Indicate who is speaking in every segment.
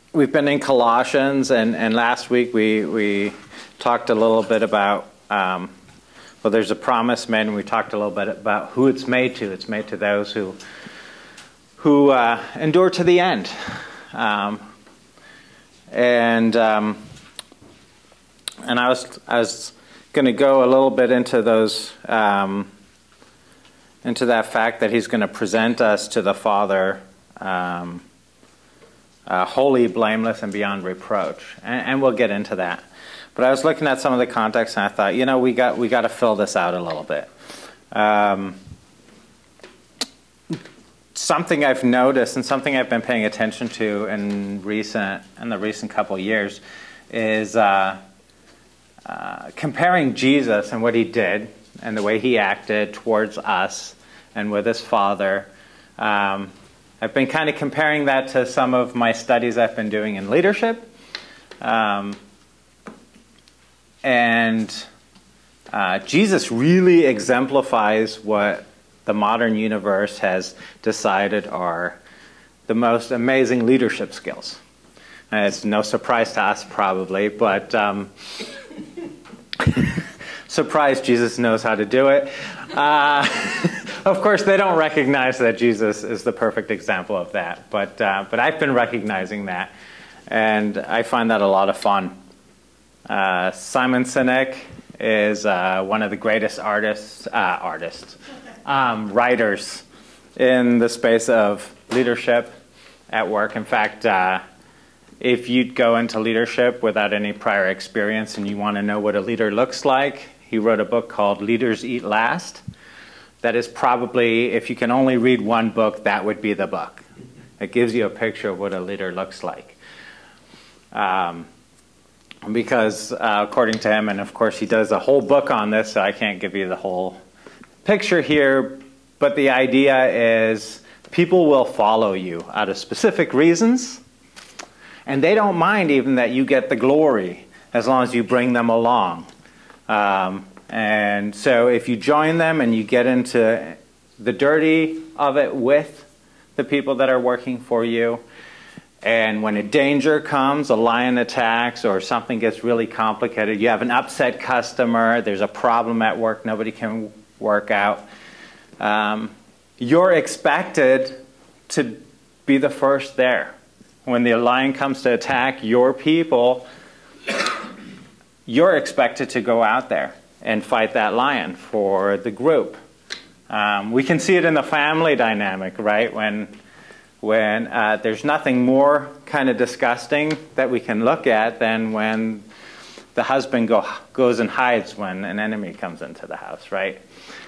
Speaker 1: we've been in Colossians, and last week we talked a little bit about, there's a promise made, and we talked a little bit about who it's made to. It's made to those who endure to the end. And I was going to go a little bit into those, into that fact that he's going to present us to the Father holy, blameless, and beyond reproach. And we'll get into that. But I was looking at some of the context, and I thought, we got to fill this out a little bit. Something I've noticed and something I've been paying attention to in the recent couple of years is comparing Jesus and what he did and the way he acted towards us and with his Father. I've been kind of comparing that to some of my studies I've been doing in leadership. And Jesus really exemplifies what the modern universe has decided are the most amazing leadership skills. And it's no surprise to us, probably, but surprise, Jesus knows how to do it. Of course, they don't recognize that Jesus is the perfect example of that, but I've been recognizing that, and I find that a lot of fun. Simon Sinek is one of the greatest writers in the space of leadership at work. In fact, if you'd go into leadership without any prior experience and you want to know what a leader looks like, he wrote a book called Leaders Eat Last. That is probably, if you can only read one book, that would be the book. It gives you a picture of what a leader looks like. Because according to him, and of course he does a whole book on this, so I can't give you the whole picture here, but the idea is people will follow you out of specific reasons, and they don't mind even that you get the glory as long as you bring them along. And so if you join them and you get into the dirty of it with the people that are working for you, and when a danger comes, a lion attacks, or something gets really complicated, you have an upset customer, there's a problem at work, nobody can work out, you're expected to be the first there. When the lion comes to attack your people, you're expected to go out there and fight that lion for the group. We can see it in the family dynamic, right? When there's nothing more kind of disgusting that we can look at than when the husband goes and hides when an enemy comes into the house, right?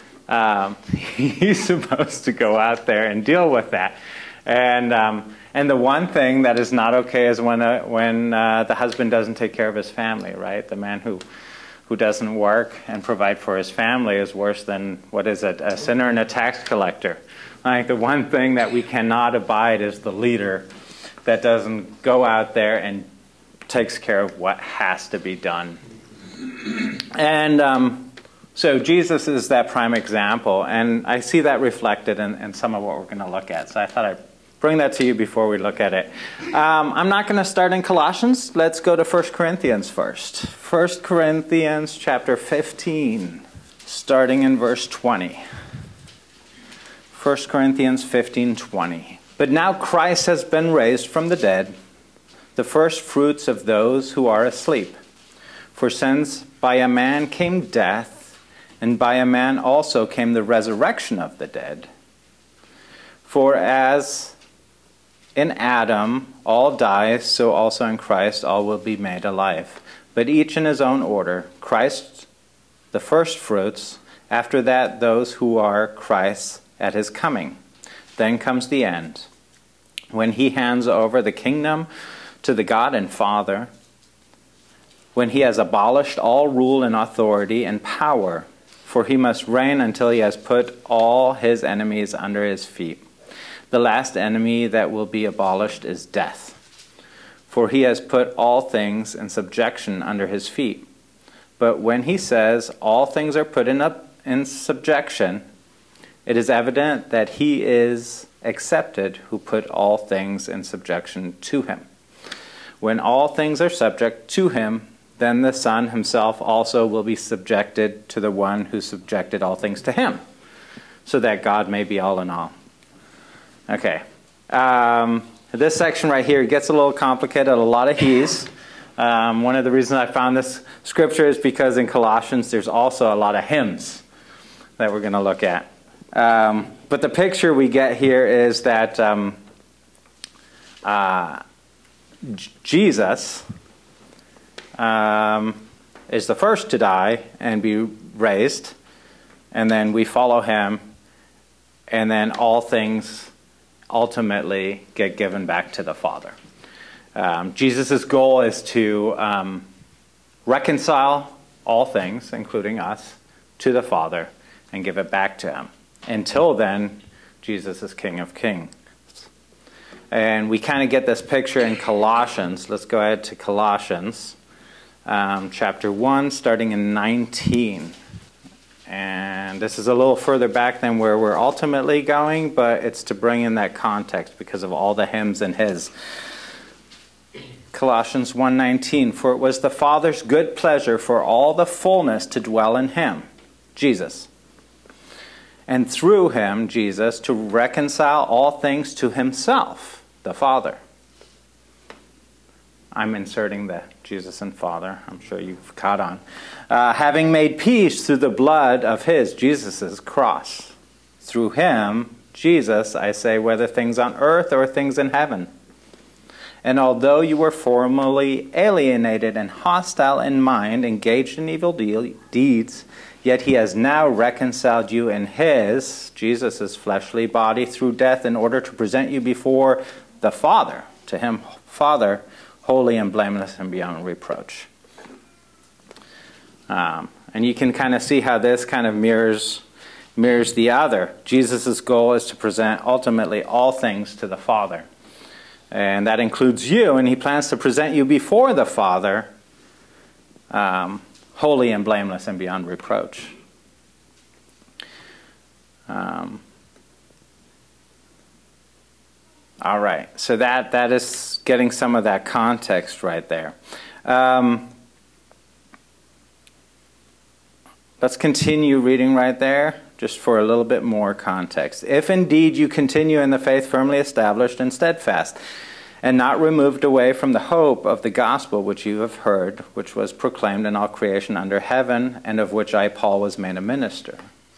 Speaker 1: He's supposed to go out there and deal with that. And the one thing that is not okay is when the husband doesn't take care of his family, right? The man who doesn't work and provide for his family is worse than, a sinner and a tax collector. I think the one thing that we cannot abide is the leader that doesn't go out there and takes care of what has to be done. And so Jesus is that prime example, and I see that reflected in some of what we're going to look at. So I thought I'd bring that to you before we look at it. I'm not going to start in Colossians. Let's go to 1 Corinthians first. 1 Corinthians chapter 15, starting in verse 20. 1 Corinthians 15:20. But now Christ has been raised from the dead, the first fruits of those who are asleep. For since by a man came death, and by a man also came the resurrection of the dead. For as in Adam all die, so also in Christ all will be made alive. But each in his own order. Christ the first fruits, after that those who are Christ's at his coming. Then comes the end, when he hands over the kingdom to the God and Father, when he has abolished all rule and authority and power, for he must reign until he has put all his enemies under his feet. The last enemy that will be abolished is death, for he has put all things in subjection under his feet. But when he says all things are put in subjection, it is evident that he is accepted who put all things in subjection to him. When all things are subject to him, then the Son himself also will be subjected to the one who subjected all things to him, so that God may be all in all. Okay. This section right here gets a little complicated, a lot of he's. One of the reasons I found this scripture is because in Colossians there's also a lot of hymns that we're going to look at. But the picture we get here is that Jesus is the first to die and be raised, and then we follow him, and then all things ultimately get given back to the Father. Jesus' goal is to reconcile all things, including us, to the Father and give it back to him. Until then, Jesus is King of Kings. And we kind of get this picture in Colossians. Let's go ahead to Colossians, chapter 1, starting in 19. And this is a little further back than where we're ultimately going, but it's to bring in that context because of all the hymns and his. Colossians 1:19, for it was the Father's good pleasure for all the fullness to dwell in him, Jesus, and through him, Jesus, to reconcile all things to himself, the Father. I'm inserting the Jesus and Father. I'm sure you've caught on. Having made peace through the blood of his, Jesus' cross. Through him, Jesus, I say, whether things on earth or things in heaven. And although you were formerly alienated and hostile in mind, engaged in evil deeds, yet he has now reconciled you in his, Jesus' fleshly body through death in order to present you before the Father, to him, Father, holy and blameless and beyond reproach. And you can kind of see how this kind of mirrors the other. Jesus' goal is to present ultimately all things to the Father. And that includes you, and he plans to present you before the Father, holy and blameless and beyond reproach. All right, so that is getting some of that context right there. Let's continue reading right there, just for a little bit more context. If indeed you continue in the faith firmly established and steadfast, and not removed away from the hope of the gospel which you have heard, which was proclaimed in all creation under heaven, and of which I, Paul, was made a minister.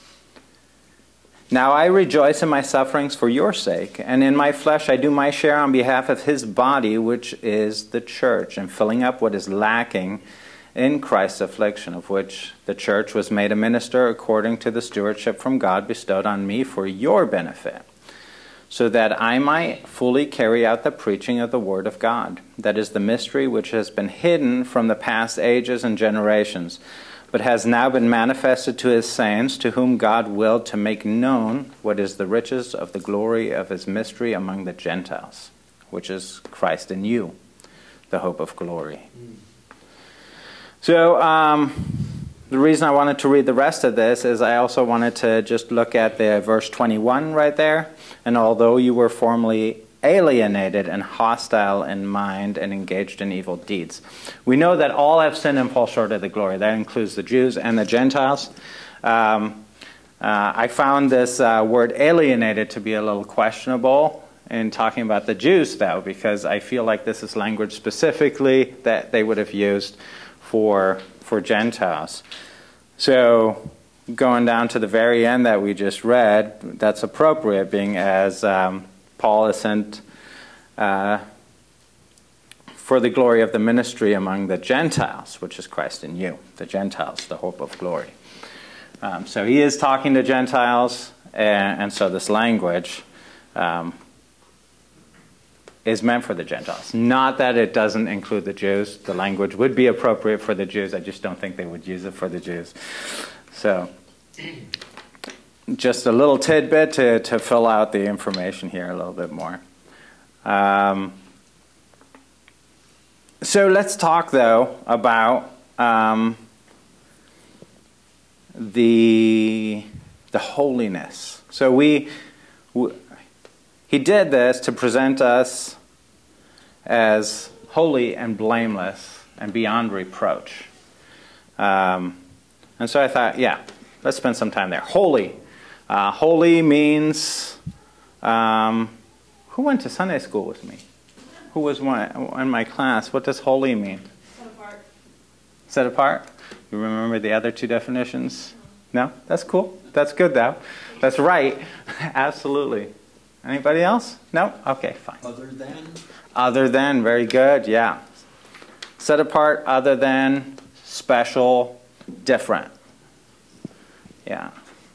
Speaker 1: Now I rejoice in my sufferings for your sake, and in my flesh I do my share on behalf of his body, which is the church, and filling up what is lacking in Christ's affliction, of which the church was made a minister according to the stewardship from God bestowed on me for your benefit, so that I might fully carry out the preaching of the word of God. That is the mystery which has been hidden from the past ages and generations, but has now been manifested to his saints, to whom God willed to make known what is the riches of the glory of his mystery among the Gentiles, which is Christ in you, the hope of glory. So the reason I wanted to read the rest of this is I also wanted to just look at the verse 21 right there. And although you were formerly alienated and hostile in mind and engaged in evil deeds. We know that all have sinned and fall short of the glory. That includes the Jews and the Gentiles. I found this word alienated to be a little questionable in talking about the Jews, though, because I feel like this is language specifically that they would have used for Gentiles. So going down to the very end that we just read, that's appropriate, being as Paul is sent for the glory of the ministry among the Gentiles, which is Christ in you, the Gentiles, the hope of glory. So he is talking to Gentiles, and so this language is meant for the Gentiles. Not that it doesn't include the Jews. The language would be appropriate for the Jews. I just don't think they would use it for the Jews. So just a little tidbit to fill out the information here a little bit more. So let's talk, though, about the holiness. So he did this to present us as holy and blameless and beyond reproach. And so I thought, yeah, let's spend some time there. Holy. Holy means, who went to Sunday school with me? Who was in my class? What does holy mean?
Speaker 2: Set apart.
Speaker 1: Set apart? You remember the other two definitions? No? That's cool. That's good, though. That's right. Absolutely. Anybody else? No? Okay, fine.
Speaker 3: Other than?
Speaker 1: Other than. Very good. Yeah. Set apart, other than, special, different. Yeah.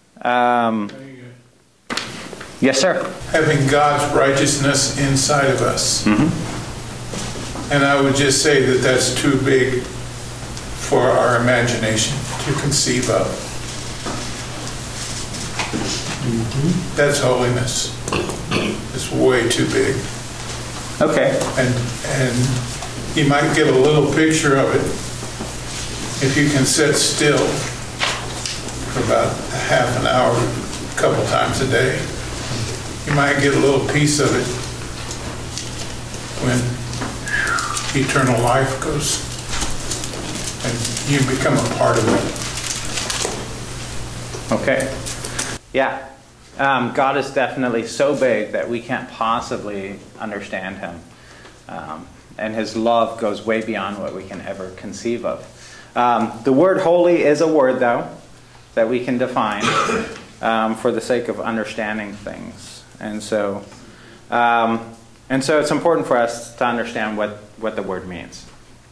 Speaker 1: Yes, sir.
Speaker 4: Having God's righteousness inside of us.
Speaker 1: Mm-hmm.
Speaker 4: And I would just say that that's too big for our imagination to conceive of.
Speaker 3: Mm-hmm.
Speaker 4: That's holiness. It's way too big.
Speaker 1: Okay.
Speaker 4: And you might get a little picture of it if you can sit still for about a half an hour, a couple times a day. You might get a little piece of it when eternal life goes and you become a part of it.
Speaker 1: Okay. Yeah. God is definitely so big that we can't possibly understand him. And his love goes way beyond what we can ever conceive of. The word holy is a word, though, that we can define for the sake of understanding things. And so it's important for us to understand what the word means.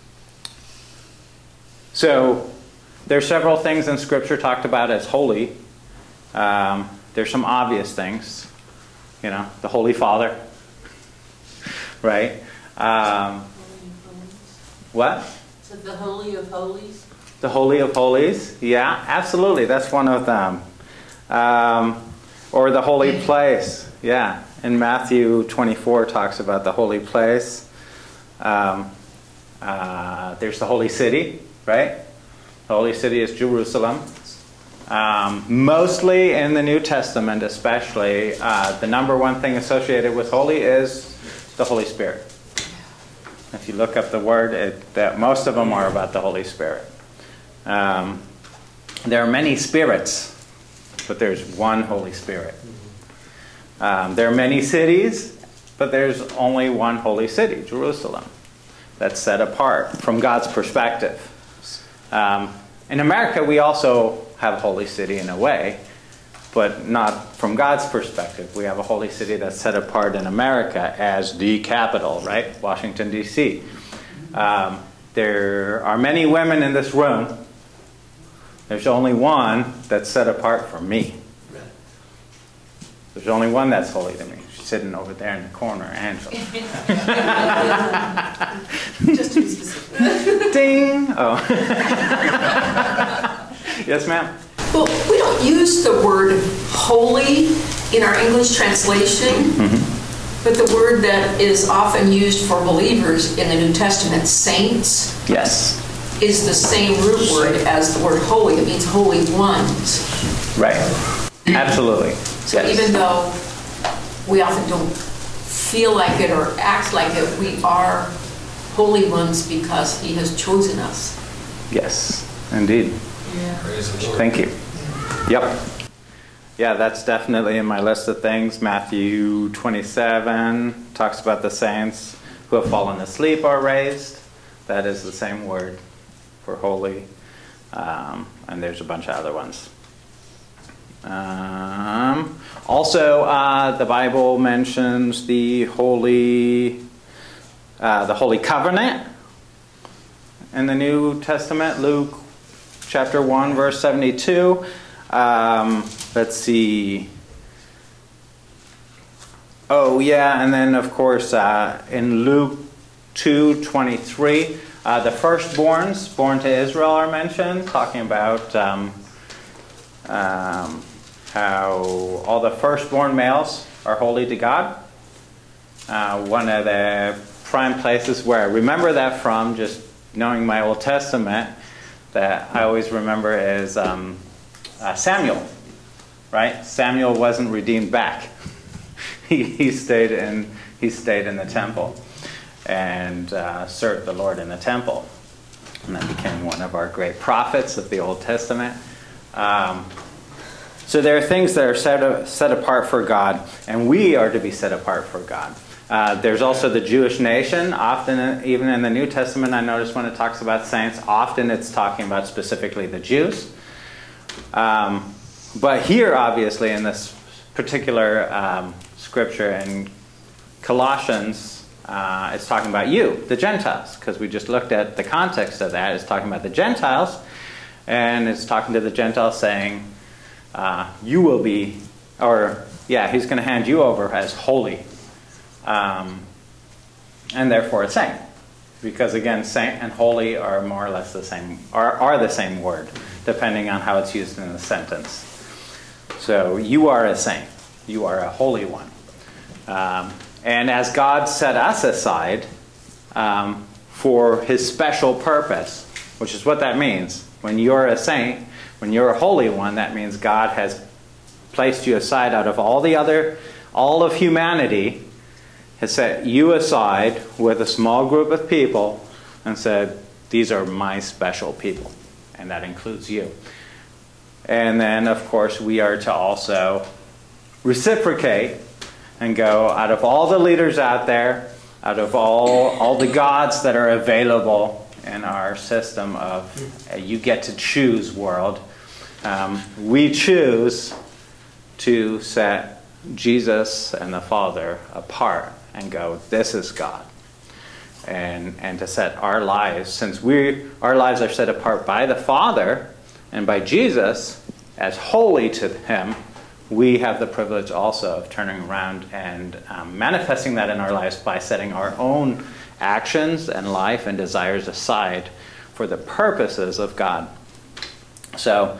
Speaker 1: So there's several things in Scripture talked about as holy. There's some obvious things. You know, the Holy Father. Right? What?
Speaker 2: So the Holy of Holies?
Speaker 1: The Holy of Holies? Yeah, absolutely. That's one of them. Or the holy place. Yeah. In Matthew 24 talks about the holy place. There's the holy city, right? The holy city is Jerusalem. Mostly in the New Testament especially, the number one thing associated with holy is the Holy Spirit. If you look up the word, that most of them are about the Holy Spirit. There are many spirits, but there's one Holy Spirit. There are many cities, but there's only one holy city, Jerusalem, that's set apart from God's perspective. In America, we also have a holy city in a way, but not from God's perspective. We have a holy city that's set apart in America as the capital, right? Washington, D.C. There are many women in this room. There's only one that's set apart for me. There's only one that's holy to me. She's sitting over there in the corner, Angela.
Speaker 2: Just to be specific.
Speaker 1: Ding! Oh. Yes, ma'am?
Speaker 5: Well, we don't use the word holy in our English translation, but the word that is often used for believers in the New Testament, saints,
Speaker 1: Yes.
Speaker 5: is the same root word as the word holy. It means holy ones.
Speaker 1: Right. Absolutely.
Speaker 5: So
Speaker 1: Yes.
Speaker 5: even though we often don't feel like it or act like it, we are holy ones because he has chosen us.
Speaker 1: Yes, indeed. Thank you. Yep. Yeah, that's definitely in my list of things. Matthew 27 talks about the saints who have fallen asleep are raised. That is the same word for holy. And there's a bunch of other ones. Also, the Bible mentions the Holy Covenant in the New Testament. Luke chapter 1, verse 72. Let's see. Oh, yeah, and then, of course, in Luke 2:23, the firstborns born to Israel are mentioned, talking about how all the firstborn males are holy to God. One of the prime places where I remember that from, just knowing my Old Testament, that I always remember is Samuel, right? Samuel wasn't redeemed back. he stayed in the temple. and served the Lord in the temple. And that became one of our great prophets of the Old Testament. So there are things that are set apart for God, and we are to be set apart for God. There's also the Jewish nation. Often, even in the New Testament, I notice when it talks about saints, often it's talking about specifically the Jews. But here, obviously, in this particular scripture in Colossians, it's talking about you, the Gentiles, because we just looked at the context of that. It's talking about the Gentiles, and it's talking to the Gentiles saying, you will be, he's going to hand you over as holy, and therefore a saint. Because again, saint and holy are more or less the same, are the same word, depending on how it's used in the sentence. So you are a saint. You are a holy one. And as God set us aside for his special purpose, which is what that means. When you're a saint, when you're a holy one, that means God has placed you aside out of all of humanity, has set you aside with a small group of people and said, these are my special people. And that includes you. And then, of course, we are to also reciprocate and go out of all the leaders out there, out of all the gods that are available in our system of you get to choose world. We choose to set Jesus and the Father apart and go, this is God. And to set our lives, since our lives are set apart by the Father and by Jesus as holy to him, we have the privilege also of turning around and manifesting that in our lives by setting our own actions and life and desires aside for the purposes of God. So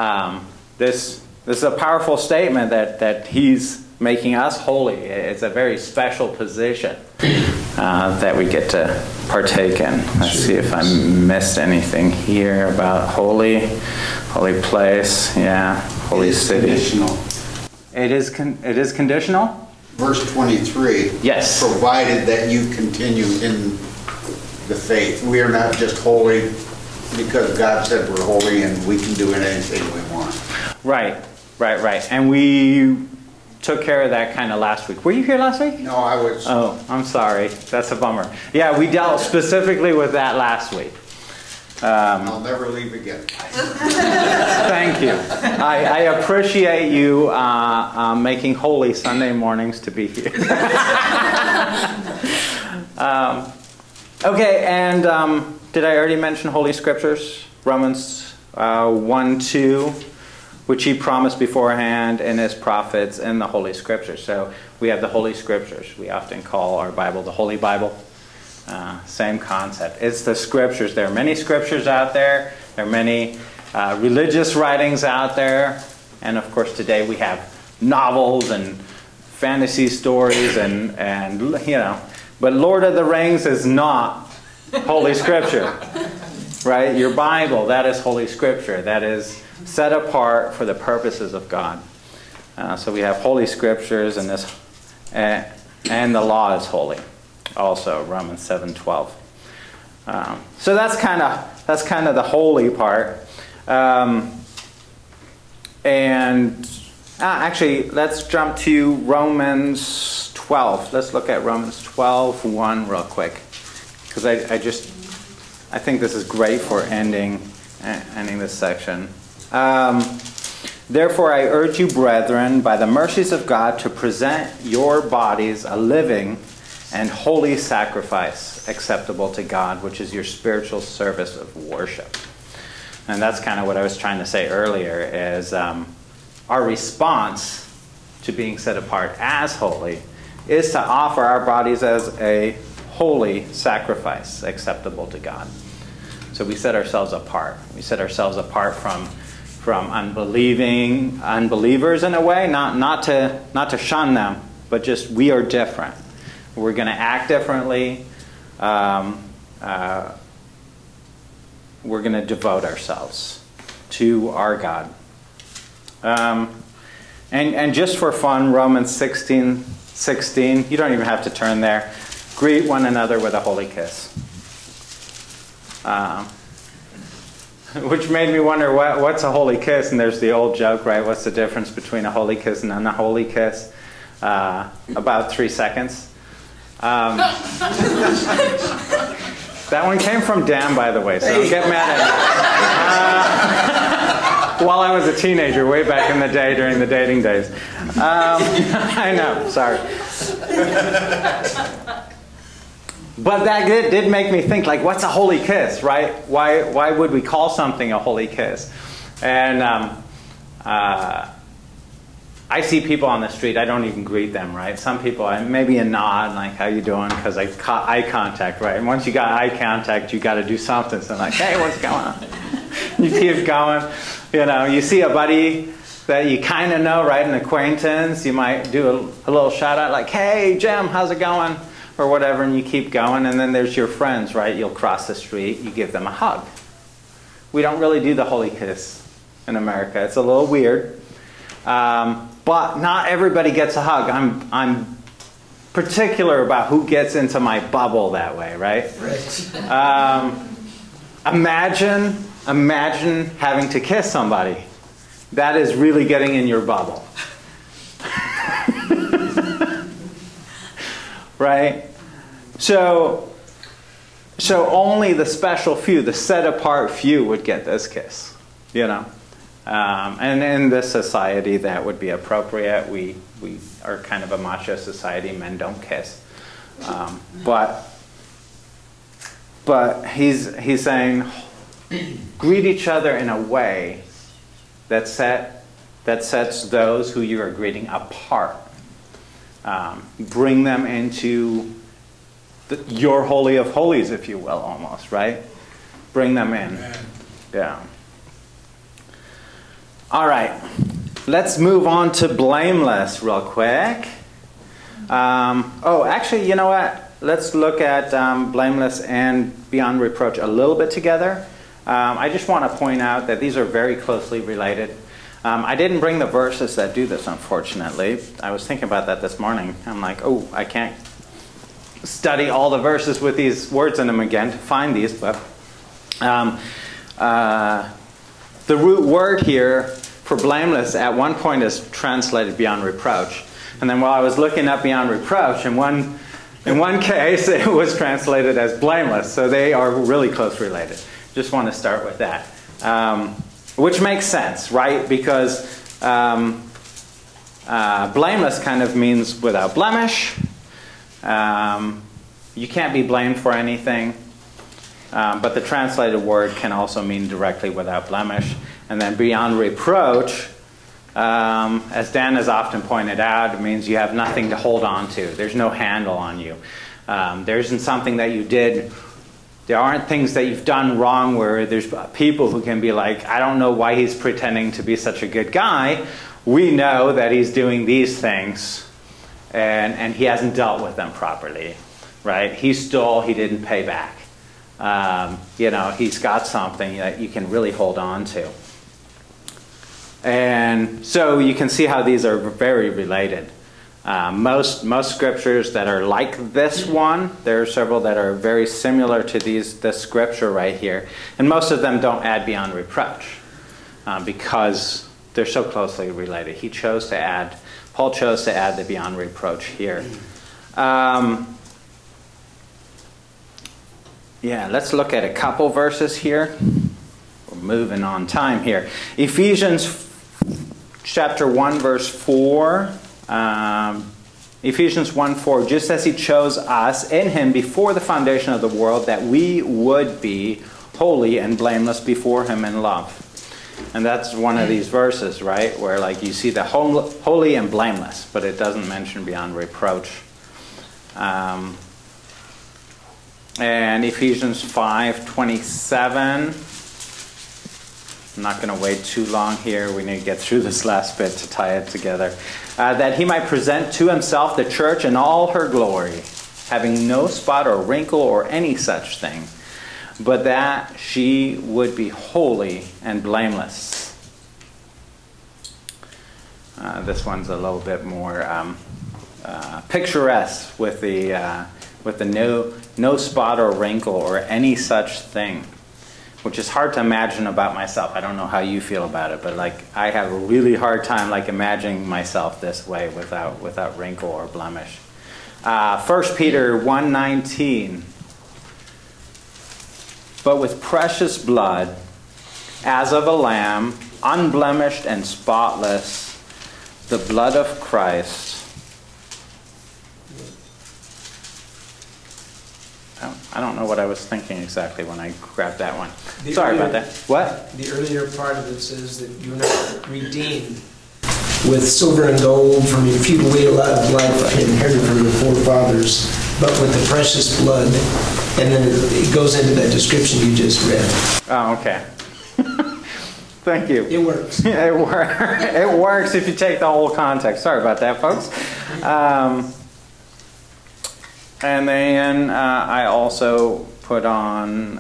Speaker 1: this is a powerful statement that he's making us holy. It's a very special position that we get to partake in. Let's see if I missed anything here about holy place, holy city.
Speaker 6: Conditional.
Speaker 1: It is conditional?
Speaker 6: Verse 23.
Speaker 1: Yes.
Speaker 6: Provided that you continue in the faith. We are not just holy because God said we're holy and we can do anything we want. Right.
Speaker 1: And we took care of that kind of last week. Were you here last week?
Speaker 6: No, I was.
Speaker 1: Oh, I'm sorry. That's a bummer. Yeah, we dealt specifically with that last week.
Speaker 6: I'll never leave again.
Speaker 1: Thank you. I appreciate you making holy Sunday mornings to be here. Okay, and did I already mention Holy Scriptures? Romans 1:2, which he promised beforehand in his prophets in the Holy Scriptures. So we have the Holy Scriptures. We often call our Bible the Holy Bible. Same concept. It's the Scriptures. There are many Scriptures out there. There are many religious writings out there. And of course today we have novels and fantasy stories and you know. But Lord of the Rings is not Holy Scripture. Right? Your Bible, that is Holy Scripture. That is set apart for the purposes of God. So we have Holy Scriptures and this, and the law is holy. Also, Romans 7:12. So that's kind of the holy part. Actually, let's jump to Romans 12. Let's look at Romans 12:1 real quick, because I think this is great for ending this section. Therefore, I urge you, brethren, by the mercies of God, to present your bodies a living and holy sacrifice acceptable to God, which is your spiritual service of worship. And that's kind of what I was trying to say earlier, is our response to being set apart as holy is to offer our bodies as a holy sacrifice acceptable to God. So we set ourselves apart. We set ourselves apart from unbelievers in a way, not to shun them, but just we are different. We're going to act differently. We're going to devote ourselves to our God. And just for fun, Romans 16:16. You don't even have to turn there. greet one another with a holy kiss. Which made me wonder, what's a holy kiss? And there's the old joke, right? What's the difference between a holy kiss and an unholy kiss? About 3 seconds. That one came from Dan, by the way, so don't get mad at me. While I was a teenager, way back in the day, during the dating days. I know, sorry. But that did make me think, like, what's a holy kiss, right? Why would we call something a holy kiss? And I see people on the street, I don't even greet them, right? Some people, maybe a nod, like, how you doing? Because I caught eye contact, right? And once you got eye contact, you got to do something. So I'm like, hey, what's going on? You keep going. You know, you see a buddy that you kind of know, right? An acquaintance. You might do a little shout out like, hey, Jim, how's it going? Or whatever, and you keep going. And then there's your friends, right? You'll cross the street, you give them a hug. We don't really do the holy kiss in America. It's a little weird. But not everybody gets a hug. I'm particular about who gets into my bubble that way, right? Imagine having to kiss somebody. That is really getting in your bubble. Right? So only the special few, the set apart few would get this kiss, you know. And in this society that would be appropriate. We are kind of a macho society. Men don't kiss. But he's saying, greet each other in a way that sets those who you are greeting apart. Bring them into your holy of holies, if you will, almost, right? Bring them in. Yeah. All right. Let's move on to blameless real quick. Actually, you know what? Let's look at blameless and beyond reproach a little bit together. I just want to point out that these are very closely related. I didn't bring the verses that do this, unfortunately. I was thinking about that this morning. I'm like, I can't study all the verses with these words in them again to find these. But the root word here for blameless at one point is translated beyond reproach. And then while I was looking up beyond reproach, in one case it was translated as blameless. So they are really close related. Just want to start with that. Which makes sense, right? Because blameless kind of means without blemish. You can't be blamed for anything. But the translated word can also mean directly without blemish. And then beyond reproach, as Dan has often pointed out, it means you have nothing to hold on to. There's no handle on you. There isn't something that you did. There aren't things that you've done wrong where there's people who can be like, I don't know why he's pretending to be such a good guy. We know that he's doing these things and he hasn't dealt with them properly, right? He stole, he didn't pay back. He's got something that you can really hold on to. And so you can see how these are very related. Most scriptures that are like this one, there are several that are very similar to this scripture right here. And most of them don't add beyond reproach because they're so closely related. Paul chose to add the beyond reproach here. Let's look at a couple verses here. We're moving on time here. Ephesians chapter 1 verse 4. Ephesians 1:4, just as he chose us in him before the foundation of the world, that we would be holy and blameless before him in love. And that's one of these verses, right, where like you see the holy and blameless, but it doesn't mention beyond reproach. And Ephesians 5:27. I'm not going to wait too long here. We need to get through this last bit to tie it together. That he might present to himself the church in all her glory, having no spot or wrinkle or any such thing, but that she would be holy and blameless. This one's a little bit more picturesque with the with no spot or wrinkle or any such thing, which is hard to imagine about myself. I don't know how you feel about it, but like I have a really hard time like imagining myself this way without wrinkle or blemish. 1 Peter 1:19. But with precious blood, as of a lamb, unblemished and spotless, the blood of Christ. I don't know what I was thinking exactly when I grabbed that one. Sorry about that. What?
Speaker 3: The earlier part of it says that you're not redeemed with silver and gold from your feudal way of life inherited from your forefathers, but with the precious blood. And then it goes into that description you just read.
Speaker 1: Oh, okay. Thank you.
Speaker 3: It works.
Speaker 1: It works if you take the whole context. Sorry about that, folks. And then I also put on,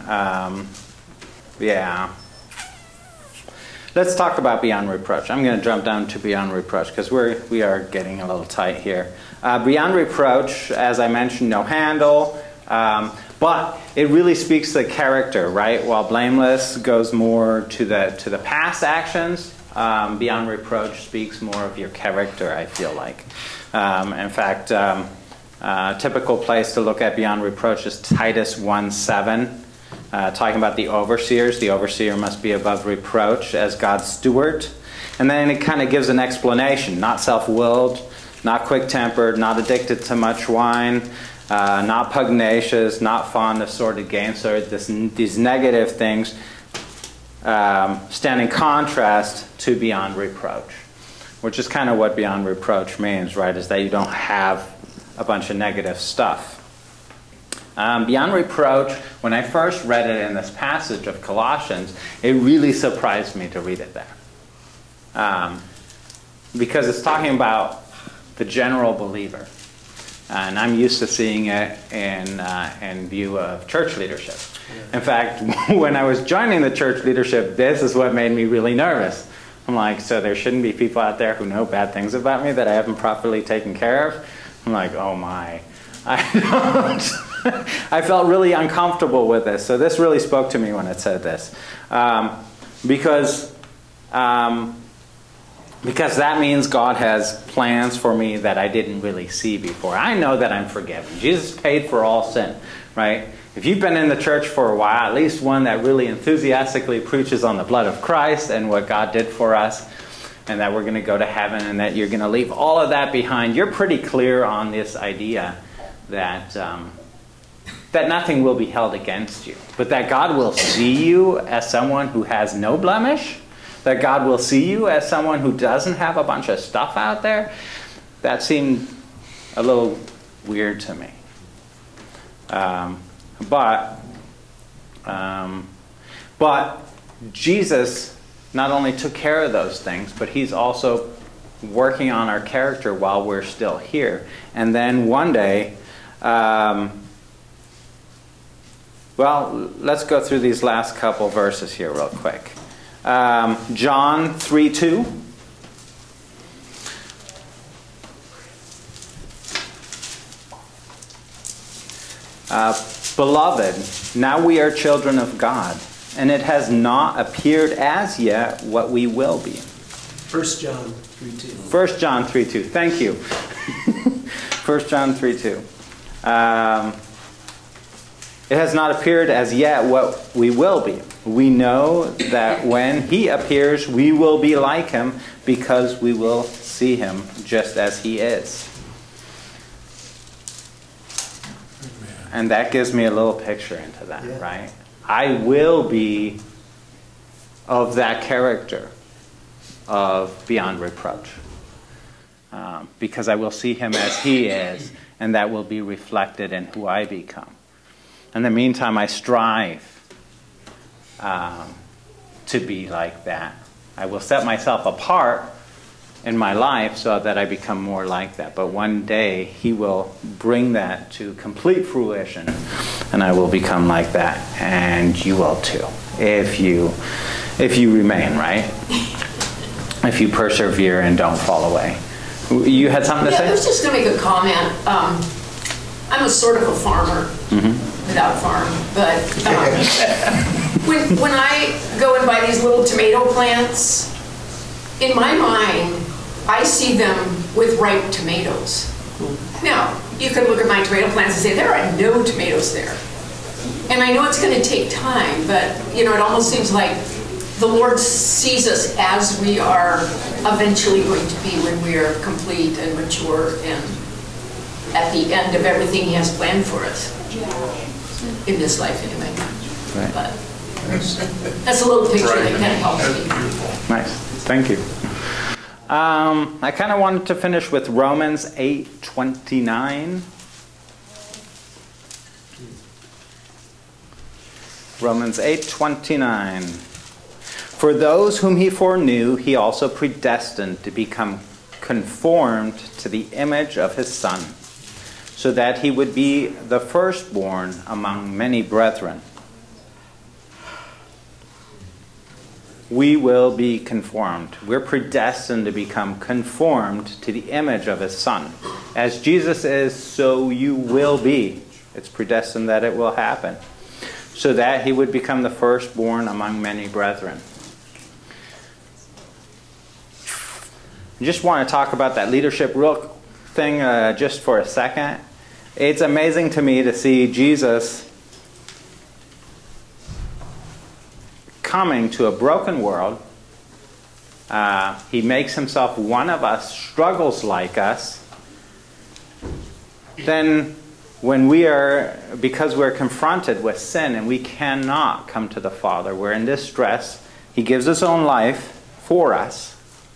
Speaker 1: Let's talk about beyond reproach. I'm going to jump down to beyond reproach because we are getting a little tight here. Beyond reproach, as I mentioned, no handle, but it really speaks to character, right? While blameless goes more to the past actions, beyond reproach speaks more of your character, I feel like. In fact, a typical place to look at beyond reproach is Titus 1:7. Talking about the overseers. The overseer must be above reproach as God's steward. And then it kind of gives an explanation. Not self-willed, not quick-tempered, not addicted to much wine, not pugnacious, not fond of sordid gain. So these negative things stand in contrast to beyond reproach, which is kind of what beyond reproach means, right? Is that you don't have a bunch of negative stuff. Beyond reproach, when I first read it in this passage of Colossians, it really surprised me to read it there. Because it's talking about the general believer. And I'm used to seeing it in view of church leadership. In fact, when I was joining the church leadership, this is what made me really nervous. I'm like, so there shouldn't be people out there who know bad things about me that I haven't properly taken care of? I'm like, oh my. I felt really uncomfortable with this. So this really spoke to me when it said this. Because that means God has plans for me that I didn't really see before. I know that I'm forgiven. Jesus paid for all sin, right? If you've been in the church for a while, at least one that really enthusiastically preaches on the blood of Christ and what God did for us, and that we're going to go to heaven and that you're going to leave all of that behind, you're pretty clear on this idea that that nothing will be held against you, but that God will see you as someone who has no blemish, that God will see you as someone who doesn't have a bunch of stuff out there. That seemed a little weird to me. But Jesus not only took care of those things, but he's also working on our character while we're still here. And then one day, let's go through these last couple verses here real quick. John 3:2. Beloved, now we are children of God, and it has not appeared as yet what we will be.
Speaker 3: 1 John 3:2.
Speaker 1: 1 John 3:2. Thank you. 1 John 3:2. It has not appeared as yet what we will be. We know that when he appears, we will be like him because we will see him just as he is. And that gives me a little picture into that, right? I will be of that character of beyond reproach. Because I will see him as he is, and that will be reflected in who I become. In the meantime, I strive to be like that. I will set myself apart in my life so that I become more like that. But one day, he will bring that to complete fruition, and I will become like that. And you will too, if you remain, right? If you persevere and don't fall away. You had something to say?
Speaker 5: I was just going to make a comment. I'm a sort of a farmer without a farm, but when I go and buy these little tomato plants, in my mind, I see them with ripe tomatoes. Now, you can look at my tomato plants and say, there are no tomatoes there. And I know it's going to take time, but it almost seems like the Lord sees us as we are eventually going to be when we are complete and mature and at the end of everything He has planned for us. In this life, anyway.
Speaker 1: Right.
Speaker 5: But that's a little picture that kind of helps me.
Speaker 1: Nice. Thank you. I kind of wanted to finish with Romans 8:29. Romans 8:29. For those whom He foreknew, He also predestined to become conformed to the image of His Son, so that He would be the firstborn among many brethren. We will be conformed. We're predestined to become conformed to the image of His Son. As Jesus is, so you will be. It's predestined that it will happen. So that He would become the firstborn among many brethren. I just want to talk about that leadership thing just for a second. It's amazing to me to see Jesus coming to a broken world. He makes Himself one of us, struggles like us. Then when because we're confronted with sin and we cannot come to the Father, we're in distress, He gives His own life for us,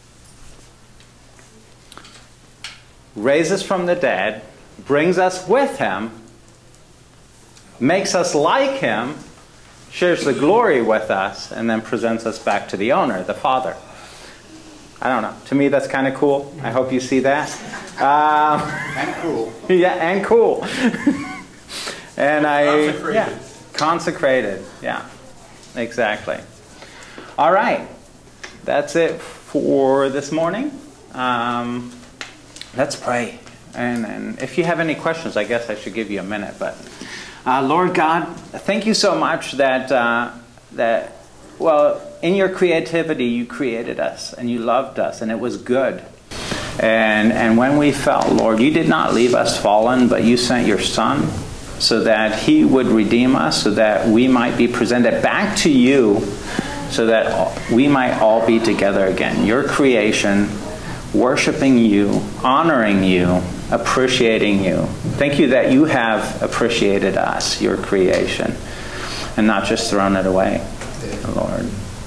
Speaker 1: raises from the dead, brings us with Him, makes us like Him, shares the glory with us, and then presents us back to the owner, the Father. I don't know. To me, that's kind of cool. I hope you see that.
Speaker 6: And cool.
Speaker 1: Yeah, and cool. And
Speaker 4: Consecrated.
Speaker 1: Consecrated. Yeah, exactly. All right. That's it for this morning. Let's pray. And if you have any questions, I guess I should give you a minute. But Lord God, thank you so much that in your creativity, you created us and you loved us and it was good. And when we fell, Lord, you did not leave us fallen, but you sent your Son so that He would redeem us, so that we might be presented back to you, so that we might all be together again. Your creation, worshiping you, honoring you, appreciating you. Thank you that you have appreciated us, your creation, and not just thrown it away, Lord.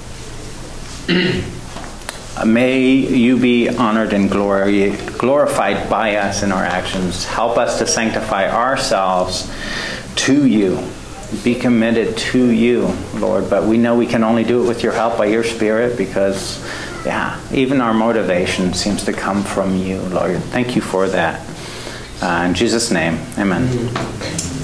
Speaker 1: May you be honored and glorified by us in our actions. Help us to sanctify ourselves to you. Be committed to you, Lord. But we know we can only do it with your help by your Spirit, because, even our motivation seems to come from you, Lord. Thank you for that. In Jesus' name, amen.